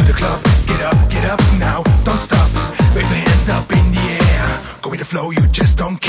the club. Get up now, don't stop. Wave your hands up in the air. Go with the flow, you just don't care.